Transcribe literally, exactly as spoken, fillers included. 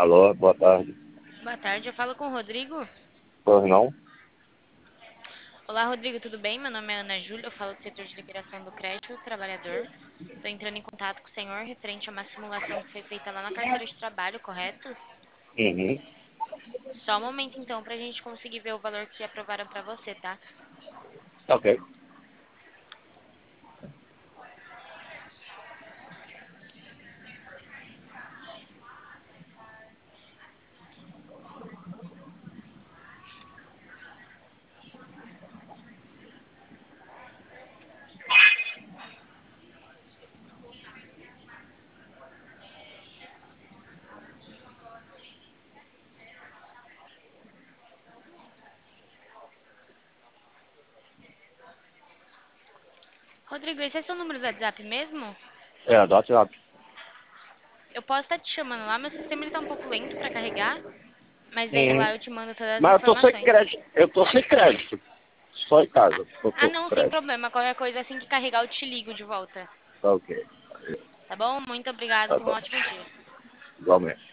Alô, boa tarde. Boa tarde, eu falo com o Rodrigo. Pois não? Olá, Rodrigo, tudo bem? Meu nome é Ana Júlia, eu falo do setor de liberação do crédito do trabalhador. Estou entrando em contato com o senhor referente a uma simulação que foi feita lá na carteira de trabalho, correto? Uhum. Só um momento então para a gente conseguir ver o valor que aprovaram para você, tá? Ok. Rodrigo, esse é seu número do WhatsApp mesmo? É, do WhatsApp. Eu posso estar te chamando lá, meu sistema está um pouco lento para carregar, mas aí Uhum. lá eu te mando todas as Mas eu tô sem informações. crédito. Eu tô sem crédito. Só em Ah, casa. Eu ah, tô com não, sem crédito. problema. Qualquer coisa assim que carregar eu te ligo de volta. Ok. Tá bom? Muito obrigado, Tá tenha um bom. ótimo dia. Igualmente.